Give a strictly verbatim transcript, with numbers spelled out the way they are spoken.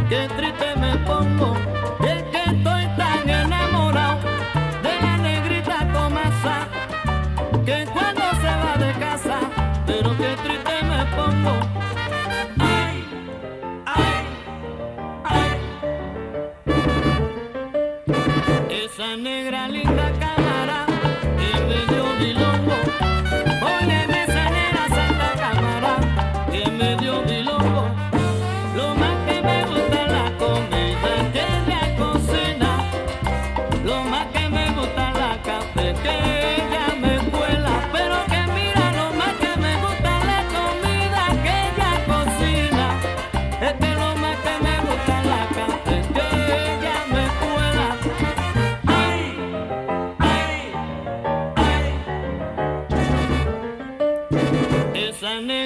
qué triste me pongo, y es que estoy tan enamorado de la negrita Tomasa, que cuando se va de casa, pero qué triste me pongo. Ay, ay, ay, esa negra linda cámara que me dio bilongo. Óyeme esa negra santa cámara que me dio bilongo. Lo más que me gusta es la comida que ella cocina, lo más que me gusta es la café que ella me cuela, pero que mira, lo más que me gusta es la comida que ella cocina, es que lo más que me gusta es la café que ella me cuela. Ay, ay, ay, esa negra